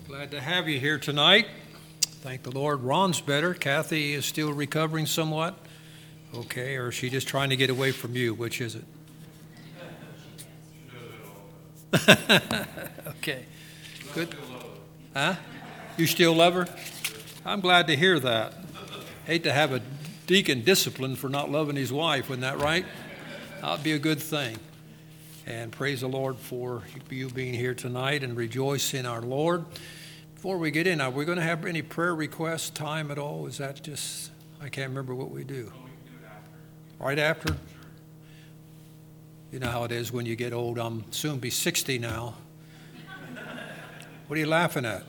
Glad to have you here tonight. Thank the Lord. Ron's better. Kathy is still recovering somewhat. Okay, or is she just trying to get away from you? Which is it? Okay, good. Huh? You still love her? I'm glad to hear that. Hate to have a deacon disciplined for not loving his wife, wasn't that right? That'd be a good thing. And praise the Lord for you being here tonight and rejoice in our Lord. Before we get in, are we going to have any prayer request time at all? Is that just, I can't remember what we do. We can do it after. Right after? You know how it is when you get old. I'm soon be 60 now. What are you laughing at?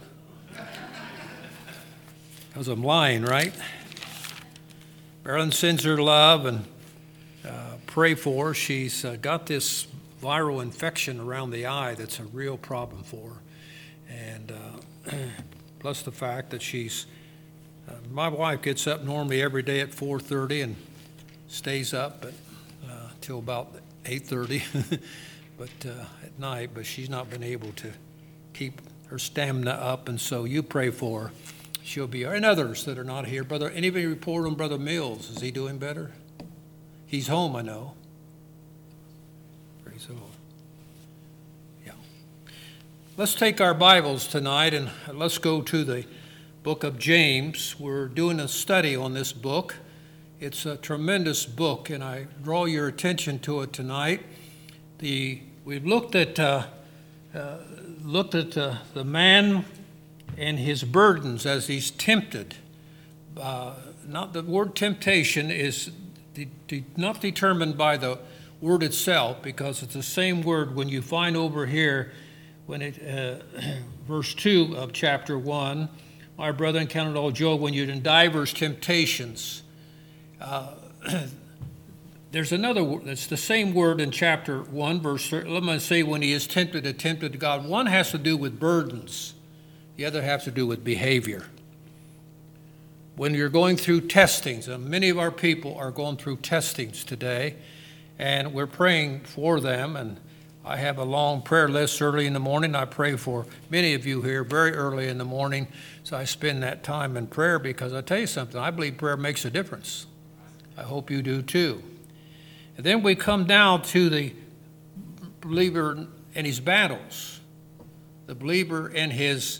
Because I'm lying, right? Marilyn sends her love and pray for her. She's got this viral infection around the eye that's a real problem for her. And plus the fact that she's, my wife gets up normally every day at 4:30 and stays up till about 8:30 but at night, but she's not been able to keep her stamina up, and so you pray for her. She'll be, and others that are not here. Brother, anybody report on Brother Mills? Is he doing better? He's home, I know. Praise the Lord. Yeah. Let's take our Bibles tonight and let's go to the book of James. We're doing a study on this book. It's a tremendous book, and I draw your attention to it tonight. We've looked at the man and his burdens as he's tempted. Not the word temptation is not determined by the word itself, because it's the same word when you find over here when it verse 2 of chapter 1, my brethren, count it all joy when you're in divers temptations. There's another word that's the same word in chapter 1 verse 3. Let me say when he is tempted God. One has to do with burdens, the other has to do with behavior. When you're going through testings, and many of our people are going through testings today, and we're praying for them, and I have a long prayer list early in the morning. I pray for many of you here very early in the morning, so I spend that time in prayer, because I tell you something, I believe prayer makes a difference. I hope you do too. And then we come down to the believer and his battles, the believer and his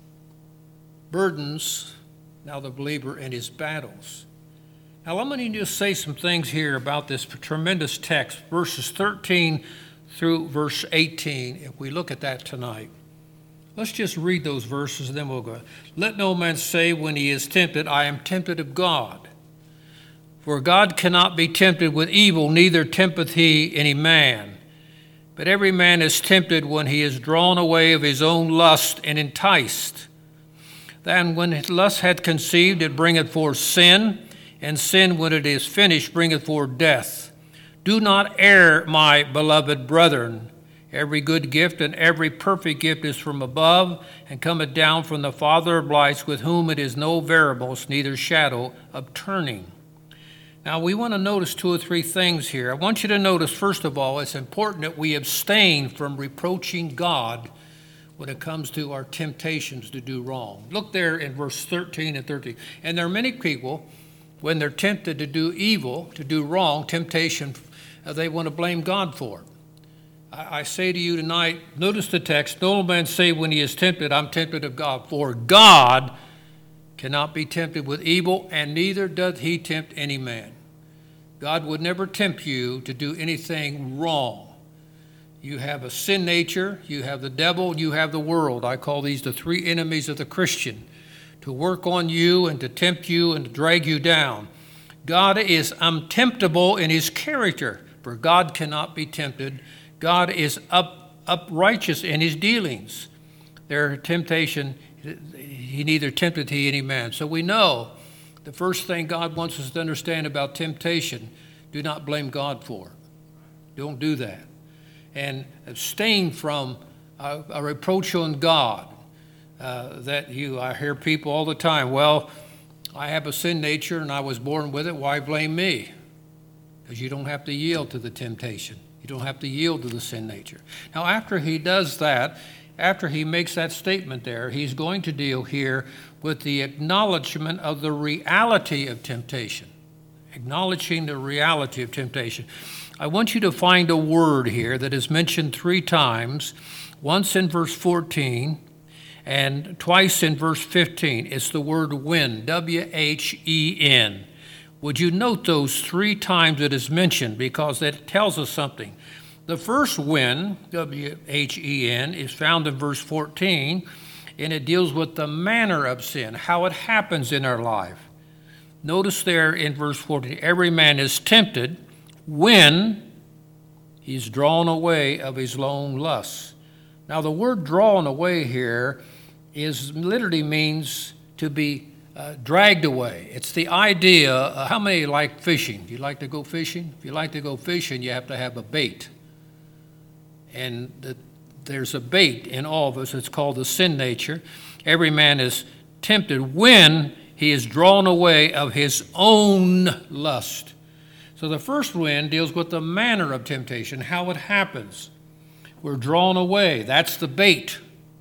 burdens, now the believer and his battles. Now I'm going to just say some things here about this tremendous text, verses 13 through verse 18, if we look at that tonight. Let's just read those verses and then we'll go. Let no man say when he is tempted, I am tempted of God. For God cannot be tempted with evil, neither tempteth he any man. But every man is tempted when he is drawn away of his own lust and enticed. Then when his lust hath conceived, it bringeth forth sin, and sin, when it is finished, bringeth forth death. Do not err, my beloved brethren. Every good gift and every perfect gift is from above, and cometh down from the Father of lights, with whom it is no variableness, neither shadow of turning. Now, we want to notice two or three things here. I want you to notice, first of all, it's important that we abstain from reproaching God when it comes to our temptations to do wrong. Look there in verse 13 and 13. And there are many people, when they're tempted to do evil, to do wrong, temptation, they want to blame God for it. I say to you tonight, notice the text, no man say when he is tempted, I'm tempted of God. For God cannot be tempted with evil, and neither doth he tempt any man. God would never tempt you to do anything wrong. You have a sin nature, you have the devil, and you have the world. I call these the three enemies of the Christian, to work on you and to tempt you and to drag you down. God is untemptable in his character, for God cannot be tempted. God is uprighteous in his dealings. Their temptation, he neither tempteth he any man. So we know the first thing God wants us to understand about temptation, do not blame God for it. Don't do that. And abstain from a reproach on God. I hear people all the time, well, I have a sin nature and I was born with it, why blame me? Because you don't have to yield to the temptation. You don't have to yield to the sin nature. Now, after he does that, after he makes that statement there, he's going to deal here with the acknowledgement of the reality of temptation. Acknowledging the reality of temptation. I want you to find a word here that is mentioned 3 times, once in verse 14 and twice in verse 15. It's the word when, W-H-E-N. Would you note those 3 times it is mentioned, because that tells us something. The first when, W-H-E-N, is found in verse 14, and it deals with the manner of sin, how it happens in our life. Notice there in verse 14, every man is tempted when he's drawn away of his own lusts. Now the word drawn away here literally means to be dragged away. It's the idea, how many like fishing? Do you like to go fishing? If you like to go fishing, you have to have a bait. And there's a bait in all of us. It's called the sin nature. Every man is tempted when he is drawn away of his own lust. So the first when deals with the manner of temptation, how it happens. We're drawn away. That's the bait.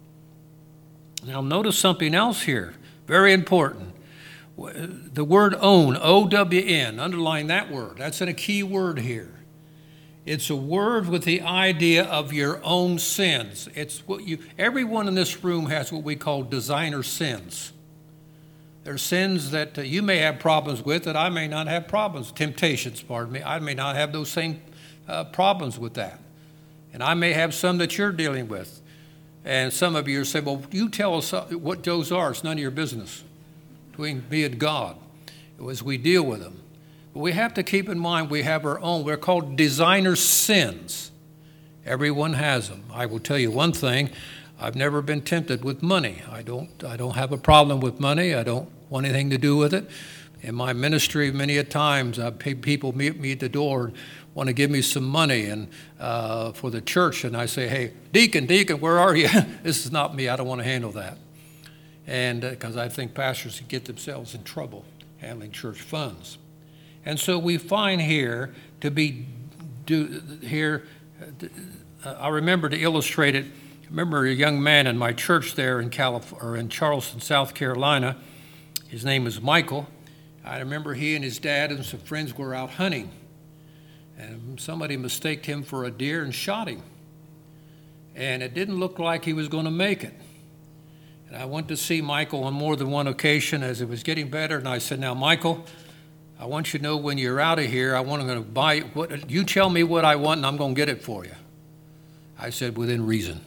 Now notice something else here, very important. The word own, O-W-N, underline that word. That's a key word here. It's a word with the idea of your own sins. It's what everyone in this room has what we call designer sins. There are sins that you may have problems with that I may not have problems. Temptations, pardon me. I may not have those same problems with that. And I may have some that you're dealing with. And some of you say, well, you tell us what those are. It's none of your business between me and God as we deal with them. But we have to keep in mind we have our own. We're called designer sins. Everyone has them. I will tell you one thing. I've never been tempted with money. I don't have a problem with money. I don't want anything to do with it. In my ministry, many a times, people meet me at the door and want to give me some money and for the church, and I say, hey, deacon, where are you? This is not me. I don't want to handle that. And because I think pastors get themselves in trouble handling church funds. And so we find here I remember to illustrate it. I remember a young man in my church there in Charleston, South Carolina. His name was Michael. I remember he and his dad and some friends were out hunting. And somebody mistaked him for a deer and shot him. And it didn't look like he was going to make it. And I went to see Michael on more than one occasion as it was getting better. And I said, now, Michael, I want you to know when you're out of here, I'm going to buy what you tell me what I want and I'm going to get it for you. I said, within reason.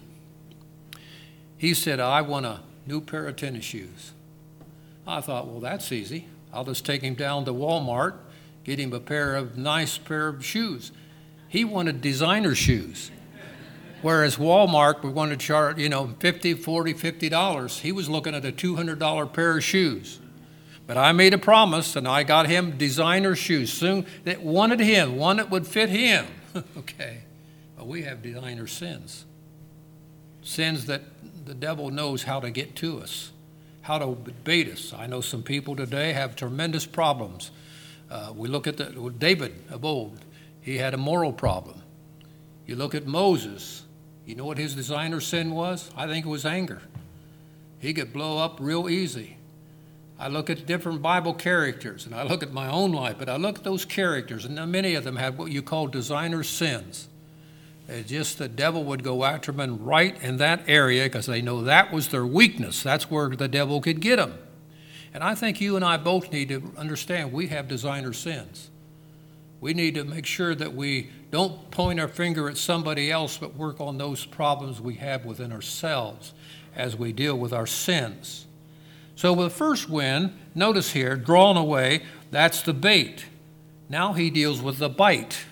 He said, I want a new pair of tennis shoes. I thought, well, that's easy. I'll just take him down to Walmart, get him a nice pair of shoes. He wanted designer shoes. Whereas Walmart, we wanted to charge, $50, $40, $50. He was looking at a $200 pair of shoes. But I made a promise, and I got him designer shoes soon that wanted him, one that would fit him. Okay. But we have designer sins. Sins that the devil knows how to get to us, how to bait us. I know some people today have tremendous problems. We look at David of old. He had a moral problem. You look at Moses. You know what his designer sin was? I think it was anger. He could blow up real easy. I look at different Bible characters, and I look at my own life, but I look at those characters, and many of them have what you call designer sins. It's just the devil would go after them right in that area because they know that was their weakness. That's where the devil could get them. And I think you and I both need to understand we have designer sins. We need to make sure that we don't point our finger at somebody else, but work on those problems we have within ourselves as we deal with our sins. So with the first when, notice here, drawn away, that's the bait. Now he deals with the bite.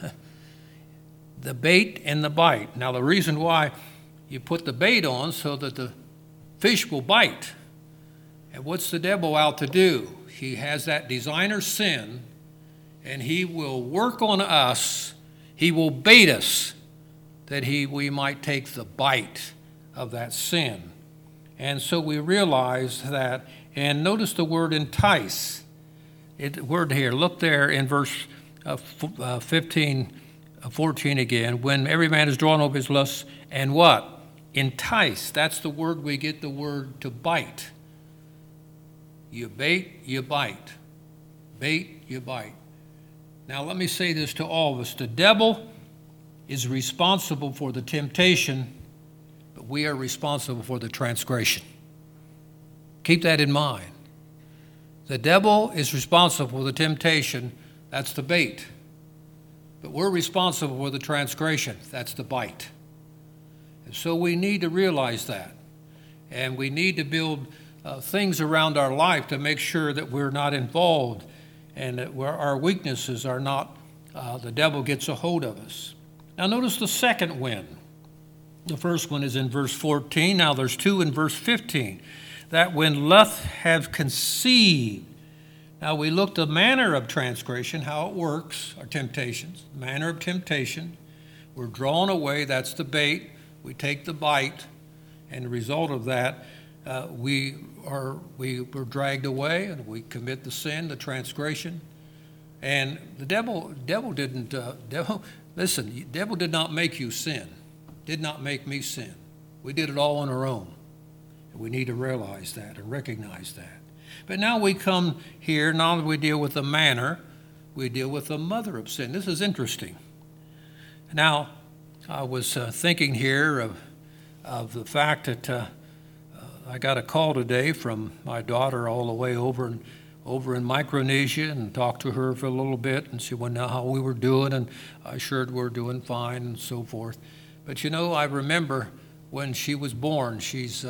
The bait and the bite. Now the reason why you put the bait on so that the fish will bite. And what's the devil out to do? He has that designer sin, and he will work on us. He will bait us that we might take the bite of that sin. And so we realize that, and notice the word entice. Word here, look there in verse 14 again. When every man is drawn over his lusts and what? Entice, that's the word we get the word to bite. You bait, you bite. Bait, you bite. Now let me say this to all of us. The devil is responsible for the temptation, but we are responsible for the transgression. Keep that in mind. The devil is responsible for the temptation, that's the bait. But we're responsible for the transgression, that's the bite. And so we need to realize that. And we need to build things around our life to make sure that we're not involved and that where our weaknesses are not, the devil gets a hold of us. Now notice the second when. The first one is in verse 14. Now there's two in verse 15. That when lust have conceived. Now we looked at the manner of transgression, how it works, our temptations. Manner of temptation. We're drawn away, that's the bait. We take the bite, and the result of that, we were dragged away, and we commit the sin, the transgression. And the devil didn't, listen, the devil did not make you sin, did not make me sin. We did it all on our own. We need to realize that and recognize that. But now we come here, now that we deal with the manner, we deal with the mother of sin. This is interesting. Now, I was thinking here of the fact that I got a call today from my daughter all the way over in Micronesia, and talked to her for a little bit, and she wanted to know how we were doing, and I assured we're doing fine and so forth. But you know, I remember when she was born. She's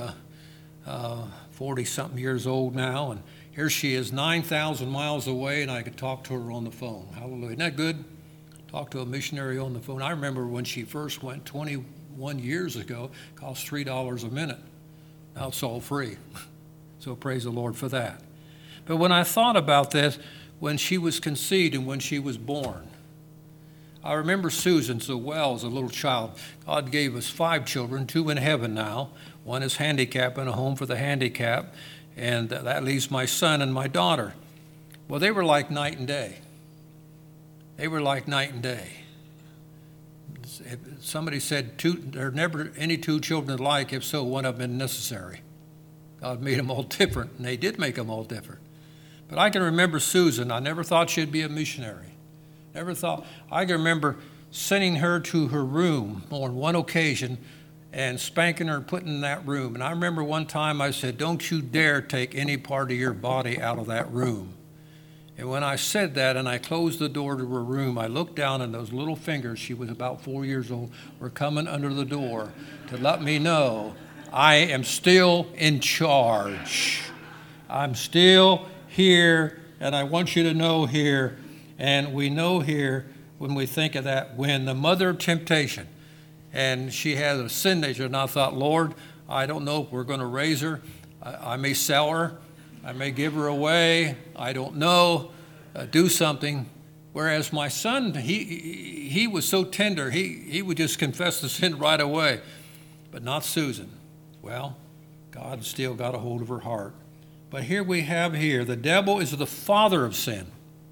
40-something years old now, and here she is 9,000 miles away, and I could talk to her on the phone. Hallelujah. Isn't that good? Talk to a missionary on the phone. I remember when she first went 21 years ago, it cost $3 a minute. Now it's all free. So praise the Lord for that. But when I thought about this, when she was conceived and when she was born, I remember Susan so well as a little child. God gave us 5 children, 2 in heaven now. One is handicapped in a home for the handicapped, and that leaves my son and my daughter. Well, they were like night and day. They were like night and day. Somebody said there are never any 2 children alike. If so, one of them is necessary. God made them all different, and they did make them all different. But I can remember Susan. I never thought she'd be a missionary. Never thought. I can remember sending her to her room on one occasion and spanking her and putting her in that room. And I remember one time I said, "Don't you dare take any part of your body out of that room." And when I said that and I closed the door to her room, I looked down and those little fingers, she was about 4 years old, were coming under the door to let me know I am still in charge. I'm still here, and I want you to know here, and we know here when we think of that, when the mother of temptation, and she had a sin nature, and I thought, Lord, I don't know if we're going to raise her. I may sell her. I may give her away. I don't know. Do something. Whereas my son, he was so tender. He would just confess the sin right away. But not Susan. Well, God still got a hold of her heart. But here we have the devil is the father of sin.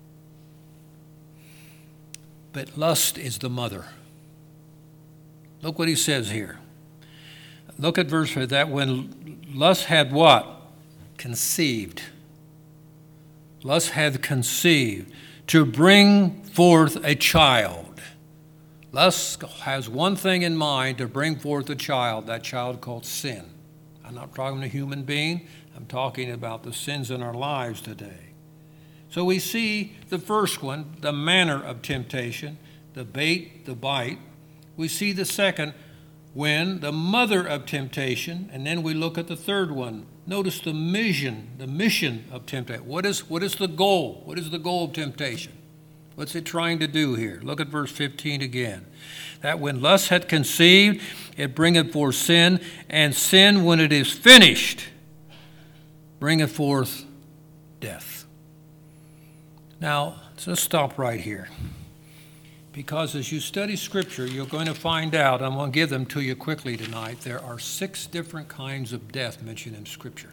But lust is the mother. Look what he says here. Look at verse 5. That when lust had what? Conceived. Lust hath conceived to bring forth a child. Lust has one thing in mind, to bring forth a child, that child called sin. I'm not talking a human being. I'm talking about the sins in our lives today. So we see the first one, the manner of temptation, the bait, the bite. We see the second, when the mother of temptation, and then we look at the third one. Notice the mission of temptation. What is the goal? What is the goal of temptation? What's it trying to do here? Look at verse 15 again. That when lust hath conceived, it bringeth forth sin, and sin, when it is finished, bringeth forth death. Now, let's stop right here. Because as you study Scripture, you're going to find out, I'm going to give them to you quickly tonight, there are 6 different kinds of death mentioned in Scripture.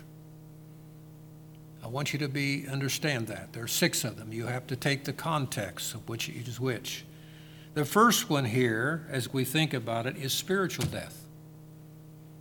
I want you to understand that. There are 6 of them. You have to take the context of which is which. The first one here, as we think about it, is spiritual death.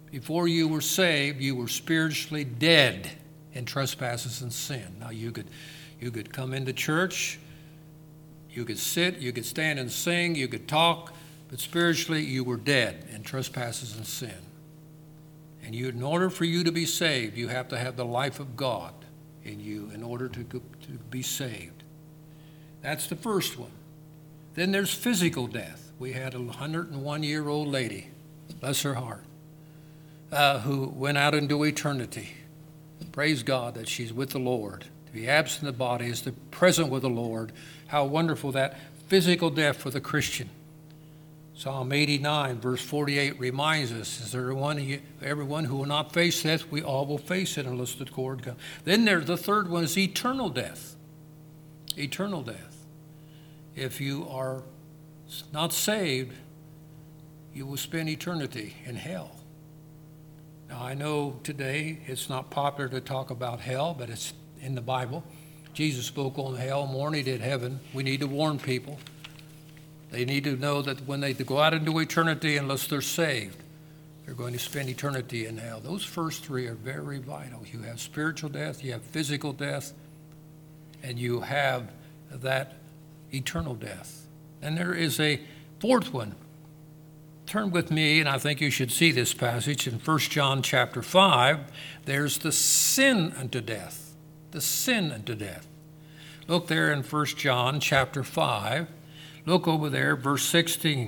Before you were saved, you were spiritually dead in trespasses and sin. Now you could come into church, you could sit, you could stand and sing, you could talk, but spiritually you were dead in trespasses and sin. And in order for you to be saved, you have to have the life of God in you in order to be saved. That's the first one. Then there's physical death. We had a 101-year-old lady, bless her heart, who went out into eternity. Praise God that she's with the Lord. To be absent in the body is to be present with the Lord. How wonderful that physical death for the Christian. Psalm 89, verse 48 reminds us, is there everyone who will not face death? We all will face it unless the Lord comes. Then there's the third one is eternal death. Eternal death. If you are not saved, you will spend eternity in hell. Now, I know today it's not popular to talk about hell, but it's in the Bible. Jesus spoke on hell more than he did heaven. We need to warn people. They need to know that when they go out into eternity, unless they're saved, they're going to spend eternity in hell. Those first three are very vital. You have spiritual death, you have physical death, and you have that eternal death. And there is a fourth one. Turn with me, and I think you should see this passage in 1 John chapter 5. There's the sin unto death. The sin unto death. Look there in 1 John chapter 5. Look over there, verse 16.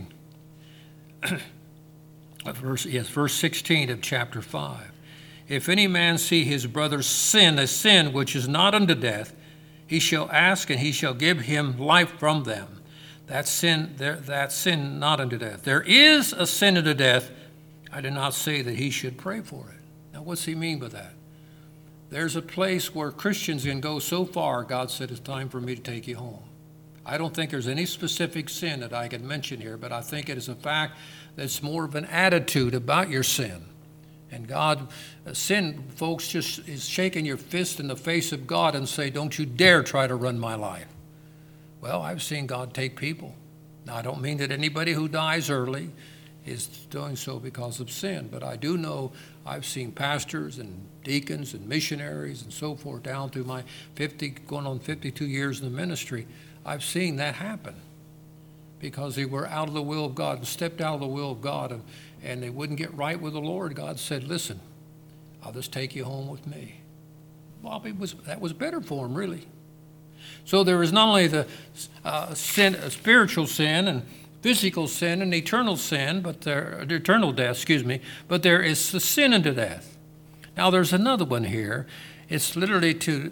Verse 16 of chapter 5. If any man see his brother sin, a sin which is not unto death, he shall ask, and he shall give him life from them. That sin not unto death. There is a sin unto death. I do not say that he should pray for it. Now, what's he mean by that? There's a place where Christians can go so far, God said, it's time for me to take you home. I don't think there's any specific sin that I can mention here, but I think it is a fact that's more of an attitude about your sin. And God, sin, folks, just is shaking your fist in the face of God and say, don't you dare try to run my life. Well, I've seen God take people. Now, I don't mean that anybody who dies early is doing so because of sin, but I do know I've seen pastors and deacons and missionaries and so forth down through my going on 52 years in the ministry. I've seen that happen because they were out of the will of God and stepped out of the will of God and they wouldn't get right with the Lord. God said, listen, I'll just take you home with me. Well, that was better for him, really. So there is not only the spiritual sin and physical sin and eternal sin, eternal death, but there is the sin unto death. Now there's another one here. It's literally to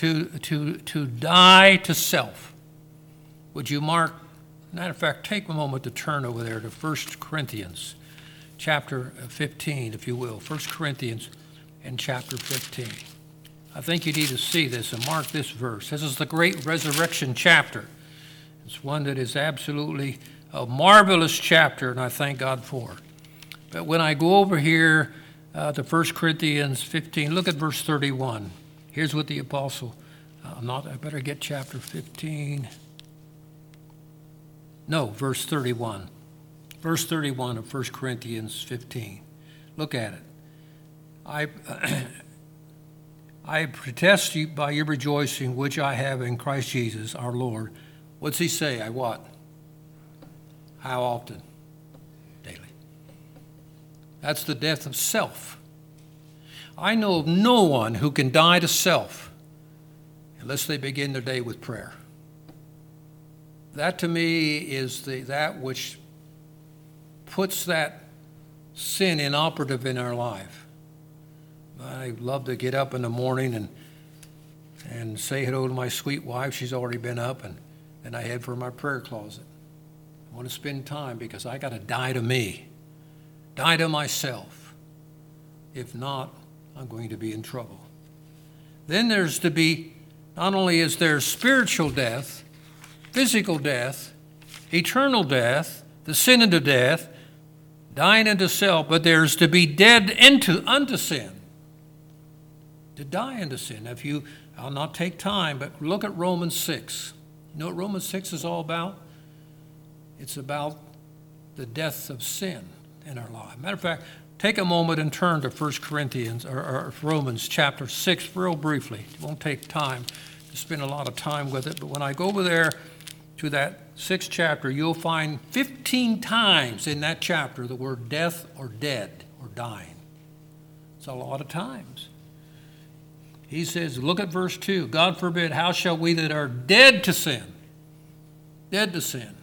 die to self. Would you mark, matter of fact, take a moment to turn over there to 1 Corinthians chapter 15, if you will. 1 Corinthians and chapter 15. I think you need to see this and mark this verse. This is the great resurrection chapter. It's one that is absolutely a marvelous chapter, and I thank God for it. But when I go over here to 1 Corinthians 15, look at verse 31. Here's what the apostle, I better get chapter 15. No, verse 31. Verse 31 of 1 Corinthians 15. Look at it. I protest you by your rejoicing, which I have in Christ Jesus our Lord. What's he say? I what? How often? Daily. That's the death of self. I know of no one who can die to self unless they begin their day with prayer. That to me is that which puts that sin inoperative in our life. I love to get up in the morning and say hello to my sweet wife. She's already been up, and then I head for my prayer closet. I want to spend time because I got to die to me, die to myself. If not, I'm going to be in trouble. Then there's to be, not only is there spiritual death, physical death, eternal death, the sin unto death, dying unto self, but there's to be dead unto sin. To die unto sin. I'll not take time, but look at Romans 6. You know what Romans 6 is all about? It's about the death of sin in our life. Matter of fact, take a moment and turn to 1 Corinthians or Romans chapter 6 real briefly. It won't take time to spend a lot of time with it, but when I go over there to that 6th chapter, you'll find 15 times in that chapter the word death or dead or dying. It's a lot of times. He says, look at verse 2. God forbid, how shall we that are dead to sin? Dead to sin.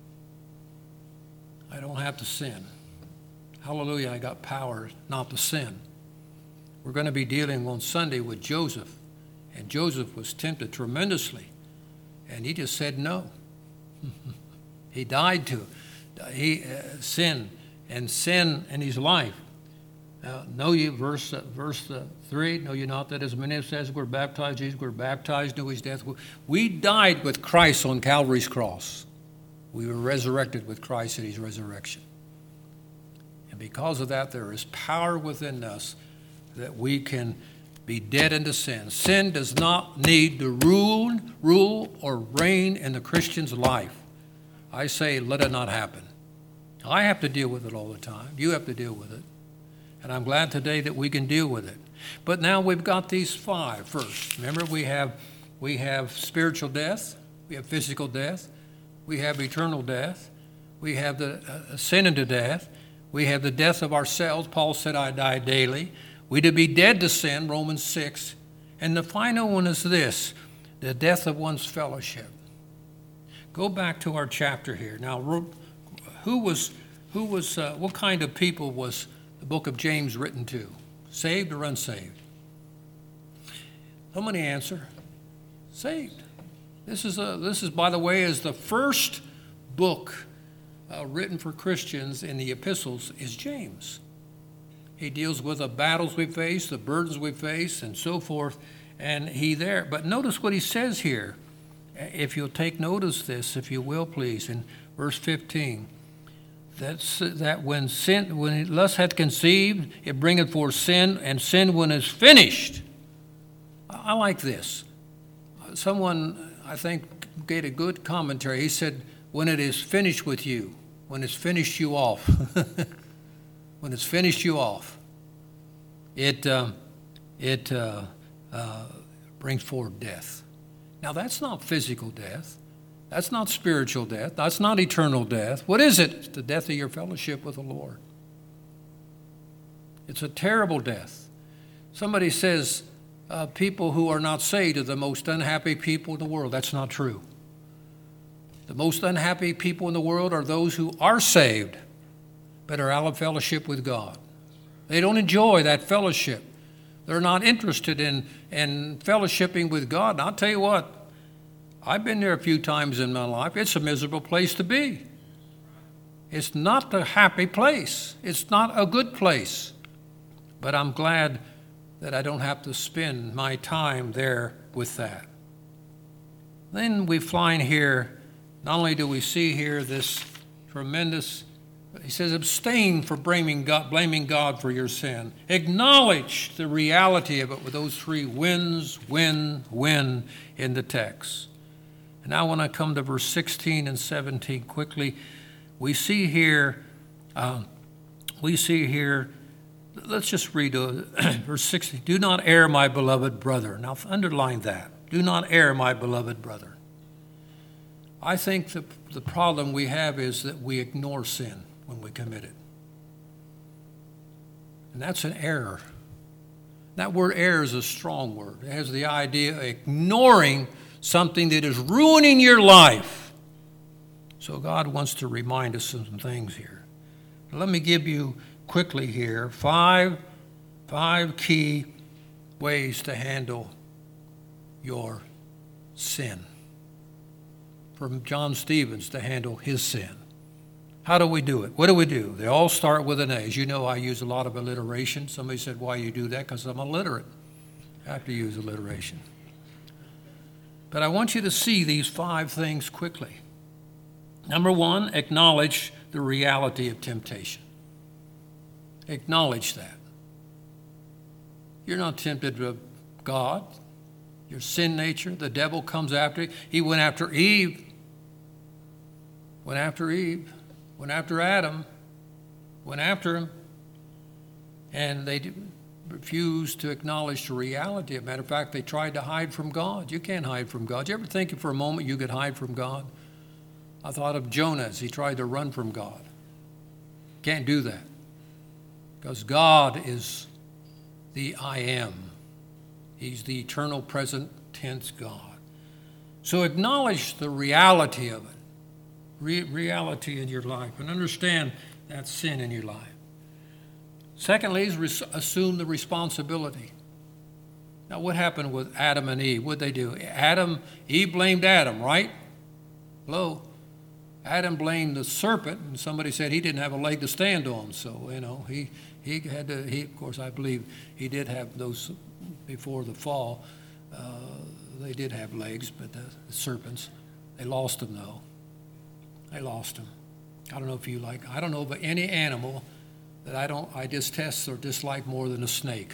I don't have to sin. Hallelujah, I got power not to sin. We're going to be dealing on Sunday with Joseph. And Joseph was tempted tremendously. And he just said no. He died to sin and sin in his life. Know ye, verse 3, know ye not that as many as were baptized, Jesus were baptized into his death. We died with Christ on Calvary's cross. We were resurrected with Christ at his resurrection. And because of that, there is power within us that we can be dead into sin. Sin does not need to rule or reign in the Christian's life. I say, let it not happen. I have to deal with it all the time. You have to deal with it. And I'm glad today that we can deal with it. But now we've got these 5 first. Remember, we have spiritual death. We have physical death. We have eternal death. We have the sin into death. We have the death of ourselves. Paul said, I die daily. We to be dead to sin, Romans 6. And the final one is this, the death of one's fellowship. Go back to our chapter here. Now, what kind of people was the book of James written to? Saved or unsaved? Somebody answer. Saved. This is, by the way, is the first book written for Christians in the epistles is James. He deals with the battles we face, the burdens we face, and so forth, and but notice what he says here. If you'll take notice this, if you will, please, in verse 15. That when lust hath conceived, it bringeth forth sin, and sin when it's finished. I like this. Someone, I think, gave a good commentary. He said, when it is finished with you, when it's finished you off, when it's finished you off, it brings forth death. Now, that's not physical death. That's not spiritual death. That's not eternal death. What is it? It's the death of your fellowship with the Lord. It's a terrible death. Somebody says people who are not saved are the most unhappy people in the world. That's not true. The most unhappy people in the world are those who are saved but are out of fellowship with God. They don't enjoy that fellowship. They're not interested in fellowshipping with God. And I'll tell you what, I've been there a few times in my life. It's a miserable place to be. It's not a happy place. It's not a good place. But I'm glad that I don't have to spend my time there with that. Then we find here, not only do we see here this tremendous, he says, abstain from blaming God for your sin. Acknowledge the reality of it with those 3 wins, win in the text. And now when I come to verse 16 and 17 quickly, we see here, let's just read verse 16. Do not err, my beloved brother. Now underline that. Do not err, my beloved brother. I think the problem we have is that we ignore sin when we commit it. And that's an error. That word error is a strong word. It has the idea of ignoring something that is ruining your life. So God wants to remind us of some things here. Let me give you quickly here five key ways to handle your sin. From John Stevens to handle his sin. How do we do it? What do we do? They all start with an A. As you know, I use a lot of alliteration. Somebody said, why you do that? Because I'm illiterate. I have to use alliteration. But I want you to see these 5 things quickly. Number 1, acknowledge the reality of temptation. Acknowledge that. You're not tempted with God. Your sin nature, the devil comes after you. He went after Eve. Went after Eve. Went after Adam. Went after him. And they refused to acknowledge the reality. As a matter of fact, they tried to hide from God. You can't hide from God. You ever think for a moment you could hide from God? I thought of Jonah as he tried to run from God. Can't do that. Because God is the I am. He's the eternal present tense God. So acknowledge the reality of it. Reality in your life. And understand that sin in your life. Secondly is assume the responsibility. Now what happened with Adam and Eve? What did they do? Eve blamed Adam, right? Hello? Adam blamed the serpent, and somebody said he didn't have a leg to stand on. So, he had to, of course, I believe he did have those before the fall. They did have legs, but the serpents, they lost them though. They lost them. I don't know of any animal that I detest or dislike more than a snake.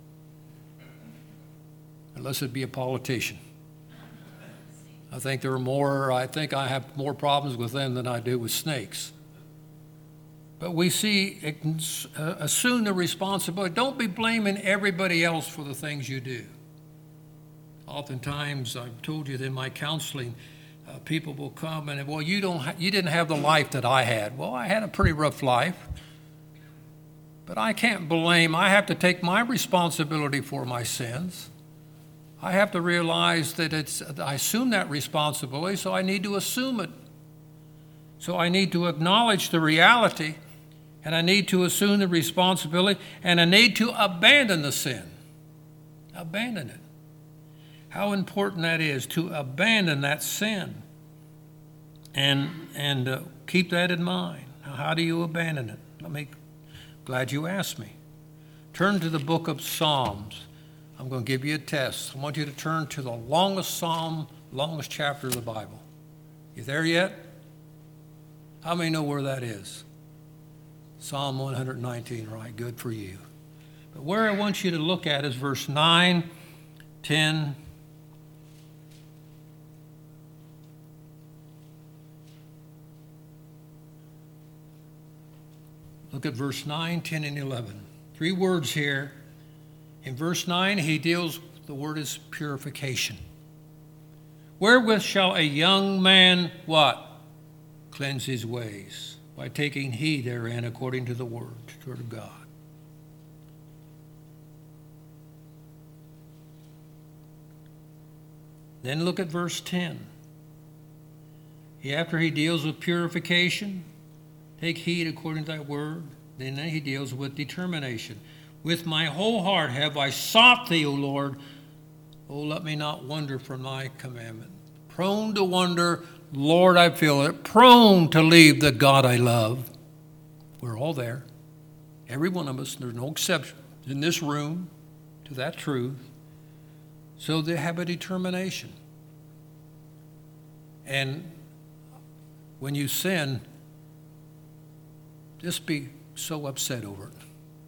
Unless it be a politician. I think I have more problems with them than I do with snakes. But we see, assume the responsibility. Don't be blaming everybody else for the things you do. Oftentimes, I've told you that in my counseling, people will come and, well, you didn't have the life that I had. Well, I had a pretty rough life. But I can't blame. I have to take my responsibility for my sins. I have to realize that I assume that responsibility, so I need to assume it. So I need to acknowledge the reality, and I need to assume the responsibility, and I need to abandon the sin. Abandon it. How important that is to abandon that sin and keep that in mind. Now, how do you abandon it? Glad you asked me. Turn to the book of Psalms. I'm going to give you a test. I want you to turn to the longest chapter of the Bible. You there yet? How many know where that is? Psalm 119, right? Good for you. But where I want you to look at is verse 9, 10, look at verse 9, 10, and 11. 3 words here. In verse 9, the word is purification. Wherewith shall a young man, what? Cleanse his ways. By taking heed therein according to the word of God. Then look at verse 10. After he deals with purification, take heed according to thy word. Then he deals with determination. With my whole heart have I sought thee, O Lord. Oh, let me not wander from thy commandment. Prone to wander, Lord, I feel it. Prone to leave the God I love. We're all there. Every one of us, there's no exception in this room to that truth. So they have a determination. And when you sin, just be so upset over it.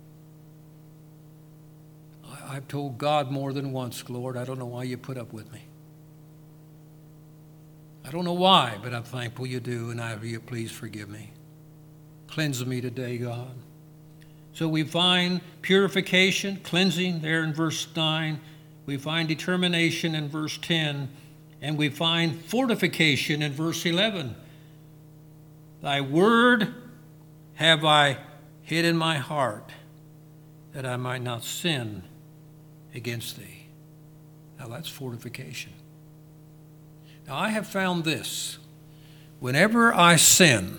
I've told God more than once, Lord, I don't know why you put up with me. I don't know why, but I'm thankful you do, and I ask you please forgive me. Cleanse me today, God. So we find purification, cleansing there in verse 9. We find determination in verse 10. And we find fortification in verse 11. Thy word have I hid in my heart, that I might not sin against thee. Now that's fortification. Now I have found this. Whenever I sin,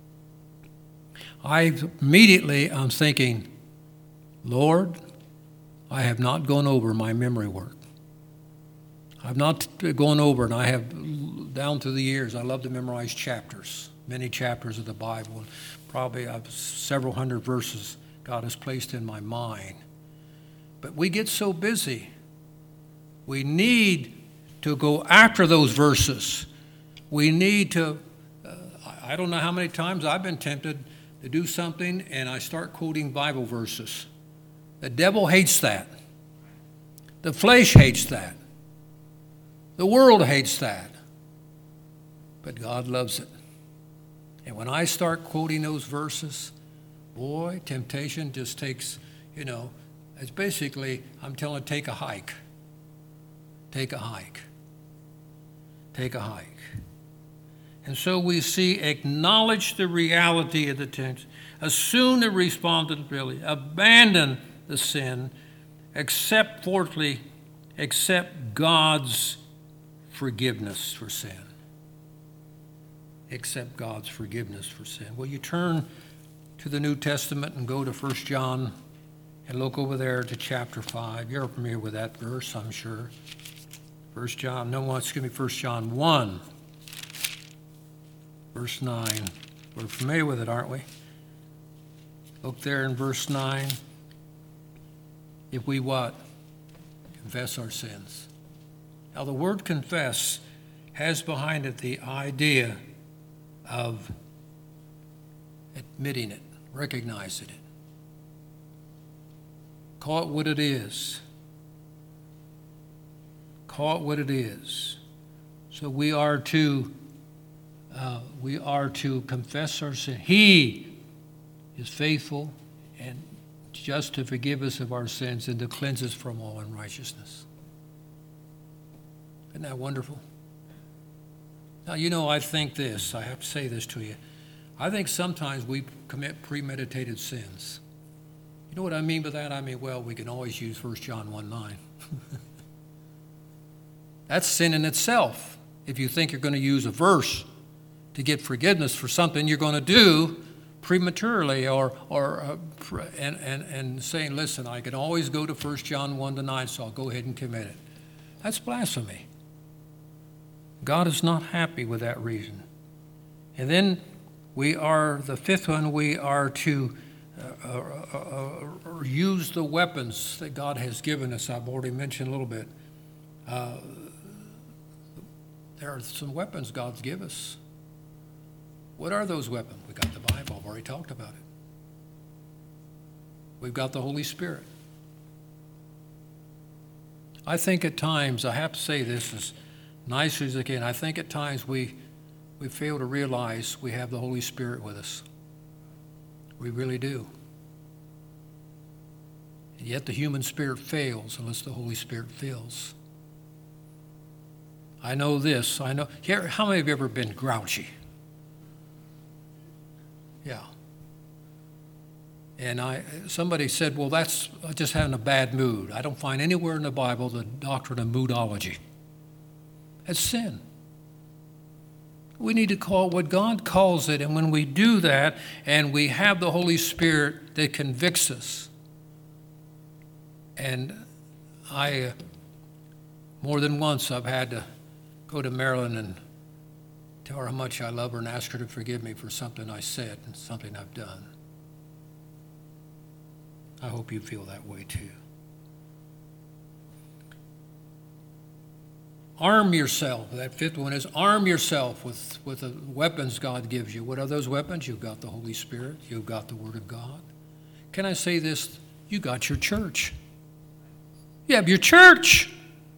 I'm thinking, Lord, I have not gone over my memory work. I've not gone over, and I have, down through the years, I love to memorize chapters, many chapters of the Bible. Probably several hundred verses God has placed in my mind. But we get so busy. We need to go after those verses. We need to, I don't know how many times I've been tempted to do something and I start quoting Bible verses. The devil hates that. The flesh hates that. The world hates that. But God loves it. And when I start quoting those verses, boy, temptation just takes, You know, it's basically, I'm telling, take a hike. Take a hike. Take a hike. And so we see, acknowledge the reality of the text, assume the responsibility, abandon the sin, accept, fourthly, accept God's forgiveness for sin. Accept God's forgiveness for sin. Will you turn to the New Testament and go to 1 John and look over there to chapter 5. You're familiar with that verse, I'm sure. 1 John 1, verse 9. We're familiar with it, aren't we? Look there in verse 9. If we what? Confess our sins. Now the word confess has behind it the idea of admitting it, recognizing it. Call it what it is. Call it what it is. So we are to confess our sin. He is faithful and just to forgive us of our sins and to cleanse us from all unrighteousness. Isn't that wonderful? Now, you know, I think this. I have to say this to you. I think sometimes we commit premeditated sins. You know what I mean by that? I mean, well, we can always use 1 John 1:9. That's sin in itself. If you think you're going to use a verse to get forgiveness for something you're going to do prematurely and saying, listen, I can always go to 1 John 1-9, so I'll go ahead and commit it. That's blasphemy. God is not happy with that reason. And then the fifth one, we are to use the weapons that God has given us. I've already mentioned a little bit. There are some weapons God's given us. What are those weapons? We got the Bible. I've already talked about it. We've got the Holy Spirit. I think at times, I have to say this as nicely as I can, I think at times we fail to realize we have the Holy Spirit with us. We really do. And yet the human spirit fails unless the Holy Spirit fills. I know this. Here, how many of you have ever been grouchy? Yeah. And somebody said, well, that's just having a bad mood. I don't find anywhere in the Bible the doctrine of moodology. It's sin. We need to call it what God calls it, and when we do that, and we have the Holy Spirit that convicts us, and more than once I've had to go to Marilyn and tell her how much I love her and ask her to forgive me for something I said and something I've done. I hope you feel that way too. Arm yourself. That fifth one is arm yourself with the weapons God gives you. What are those weapons? You've got the Holy Spirit. You've got the Word of God. Can I say this? You got your church. You have your church.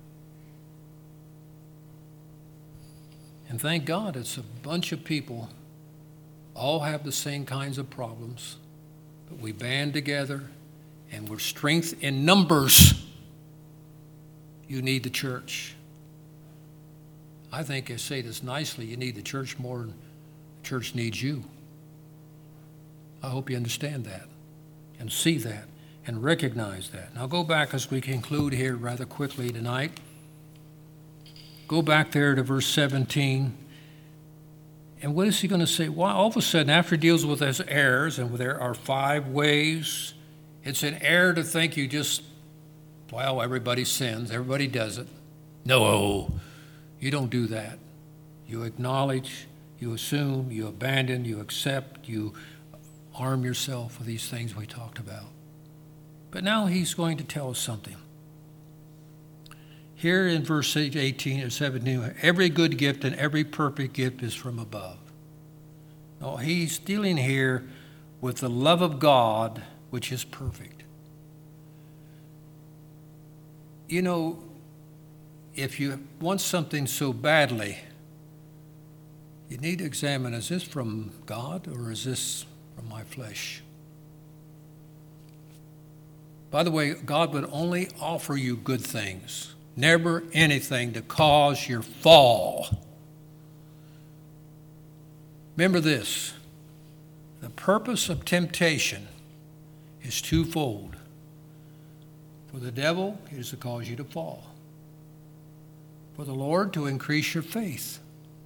And thank God it's a bunch of people, all have the same kinds of problems, but we band together and we're strength in numbers. You need the church. I think I say this nicely, you need the church more than the church needs you. I hope you understand that and see that and recognize that. Now go back as we conclude here rather quickly tonight. Go back there to verse 17. And what is he going to say? Well, all of a sudden, after he deals with his errors, and there are 5 ways, it's an error to think you just, well, everybody sins, everybody does it. No, you don't do that. You acknowledge, you assume, you abandon, you accept, you arm yourself with these things we talked about. But now he's going to tell us something. Here in verse 18 and 17, every good gift and every perfect gift is from above. Now, he's dealing here with the love of God, which is perfect. You know, if you want something so badly, you need to examine, is this from God or is this from my flesh? By the way, God would only offer you good things, never anything to cause your fall. Remember this, the purpose of temptation is twofold. For the devil, it is to cause you to fall. For the Lord, to increase your faith.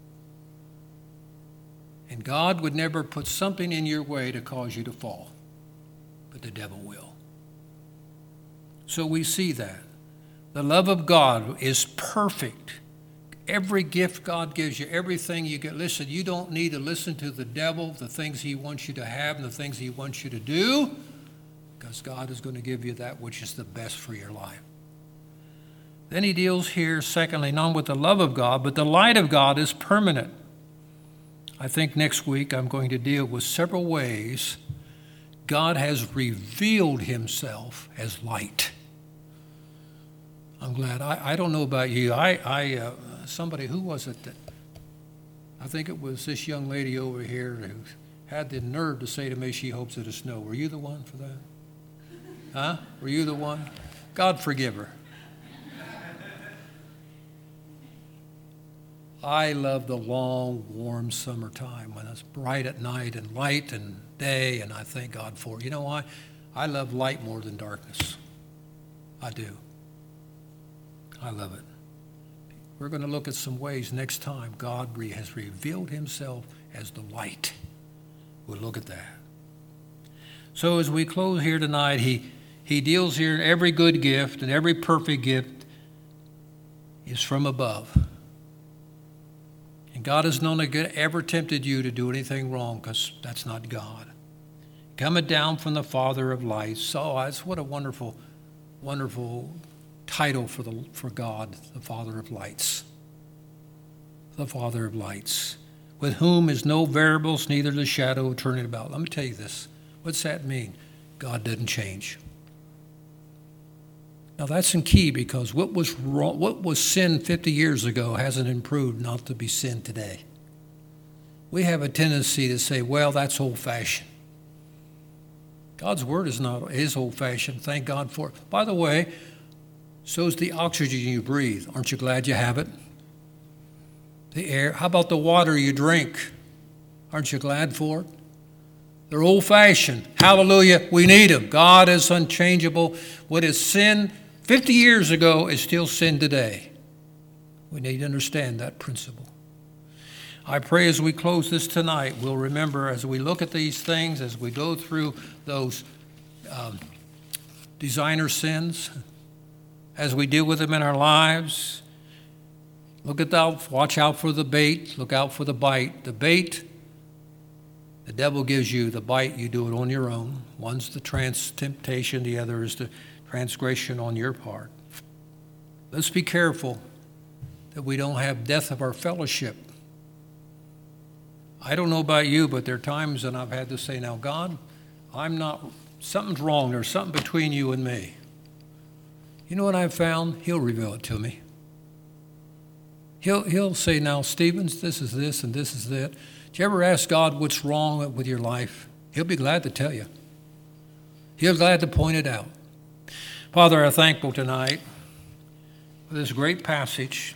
And God would never put something in your way to cause you to fall, but the devil will. So we see that. The love of God is perfect. Every gift God gives you, everything you get. Listen, you don't need to listen to the devil, the things he wants you to have and the things he wants you to do, because God is going to give you that which is the best for your life. Then he deals here, secondly, not with the love of God, but the light of God is permanent. I think next week I'm going to deal with several ways God has revealed himself as light. I'm glad. I don't know about you. Somebody, who was it that, I think it was this young lady over here who had the nerve to say to me she hopes it'll snow. Were you the one for that? Huh? Were you the one? God forgive her. I love the long, warm summertime when it's bright at night and light and day, and I thank God for it. You know why? I love light more than darkness. I do. I love it. We're going to look at some ways next time God has revealed himself as the light. We'll look at that. So as we close here tonight, he deals here in every good gift, and every perfect gift is from above. And God has not ever tempted you to do anything wrong, because that's not God. Coming down from the Father of lights. Oh, that's what a wonderful, wonderful title for God, the Father of lights. The Father of lights, with whom is no variables, neither the shadow of turning about. Let me tell you this. What's that mean? God doesn't change. Now that's in key, because what was wrong, what was sin 50 years ago hasn't improved not to be sin today. We have a tendency to say, well, that's old-fashioned. God's word is old-fashioned. Thank God for it. By the way, so is the oxygen you breathe. Aren't you glad you have it? The air. How about the water you drink? Aren't you glad for it? They're old-fashioned. Hallelujah. We need them. God is unchangeable. What is sin 50 years ago is still sin today. We need to understand that principle. I pray as we close this tonight, we'll remember as we look at these things, as we go through those designer sins, as we deal with them in our lives, watch out for the bait, look out for the bite. The bait, the devil gives you. The bite, you do it on your own. One's the temptation, the other is the transgression on your part. Let's be careful that we don't have death of our fellowship. I don't know about you, but there are times when I've had to say, now, God, something's wrong. There's something between you and me. You know what I've found? He'll reveal it to me. He'll say, now, Stevens, this is this and this is that. Did you ever ask God what's wrong with your life? He'll be glad to tell you. He'll be glad to point it out. Father, I'm thankful tonight for this great passage.